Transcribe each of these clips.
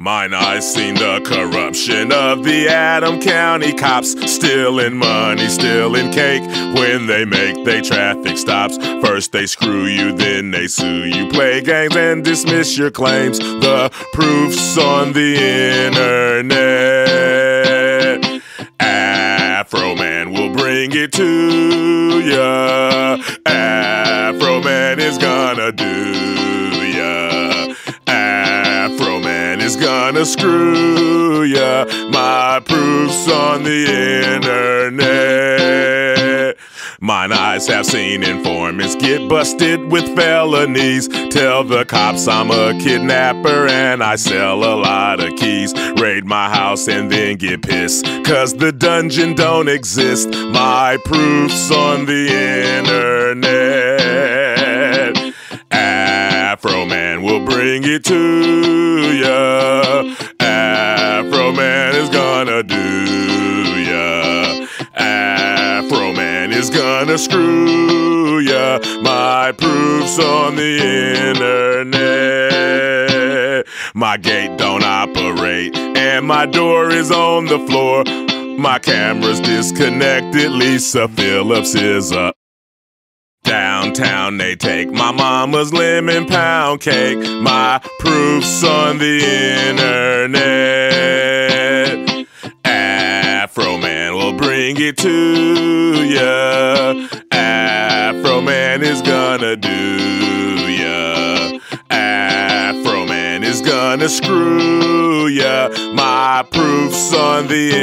Mine eyes seen the corruption of the Adam County cops, stealing money, stealing cake. When they make they traffic stops, first they screw you, then they sue you, play games and dismiss your claims. The proof's on the internet. Afro Man will bring it to ya. Afro Man is gonna do ya. Afro Man is gonna screw ya. My proof's on the internet. Mine eyes have seen informants get busted with felonies. Tell the cops I'm a kidnapper and I sell a lot of keys. Raid my house and then get pissed, 'cause the dungeon don't exist. My proof's on the internet. Afro Man will bring it to ya. Afro Man is gonna do ya. Afro Man is gonna screw ya. My proof's on the internet. My gate don't operate and my door is on the floor. My camera's disconnected. Lisa Phillips is up. Downtown they take my mama's lemon pound cake. My proof's on the internet. Afro Man will bring it to ya. Afro Man is gonna do ya. Afro Man is gonna screw ya. My proof's on the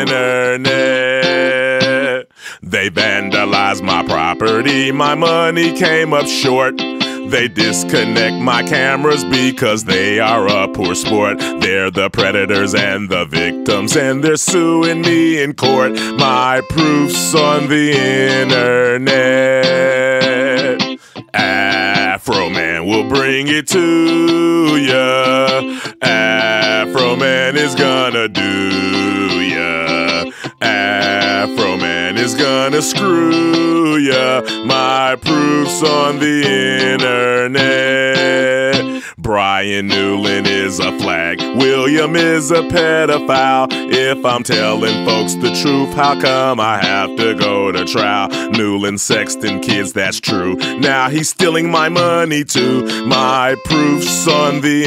internet. They vandalized my property, my money came up short. They disconnect my cameras because they are a poor sport. They're the predators and the victims and they're suing me in court. My proof's on the internet. Afro Man will bring it to ya. Afro Man is gonna do ya. Afro Man is gonna screw ya. My proof's on the internet. Brian Newland is a flag. William is a pedophile. If I'm telling folks the truth, how come I have to go to trial? Newland sexting kids, that's true. Now he's stealing my money too. My proof's on the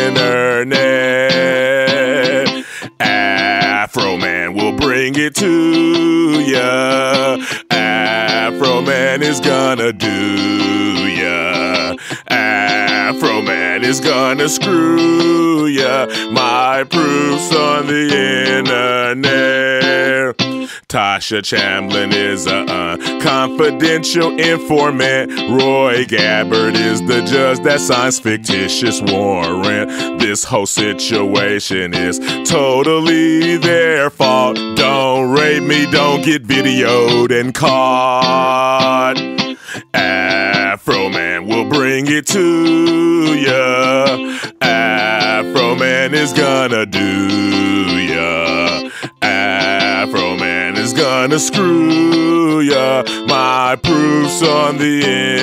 internet. Afro Man will bring it to ya. Afro Man is gonna do ya. Afro Man is gonna screw ya. My proof's on the internet. Tasha Chamblin is a confidential informant. Roy Gabbard is the judge that signs fictitious warrant. This whole situation is totally their fault. Don't rape me, don't get videoed and caught. Afro Man will bring it to ya. Afro Man is gonna do ya. Afro Man is gonna screw ya. My proof's on the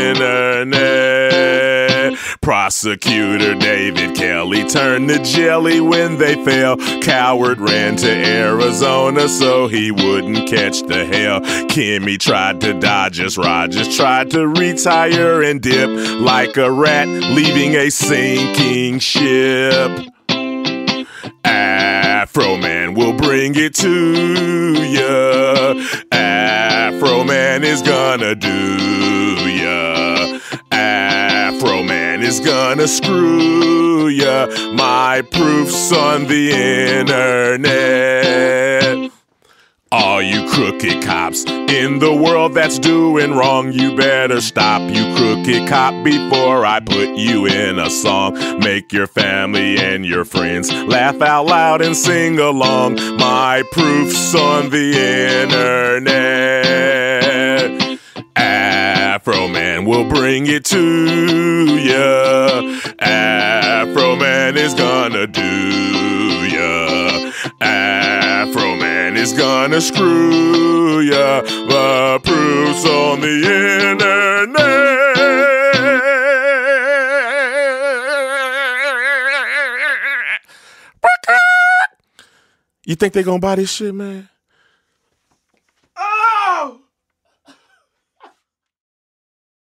internet. Prosecutor David Kelly turned to jelly when they fell. Coward ran to Arizona so he wouldn't catch the hell. Kimmy tried to dodge us, Rogers tried to retire and dip like a rat leaving a sinking ship. Afro Man will bring it to ya. Afro Man is gonna do ya. Afro Man is gonna screw ya. My proof's on the internet. All you crooked cops in the world that's doing wrong, you better stop, you crooked cop, before I put you in a song. Make your family and your friends laugh out loud and sing along. My proof's on the internet. Afro Man will bring it to ya. Afro Man is gonna do ya. Afro Man is gonna screw ya. The proof's on the internet. You think they gonna buy this shit, man?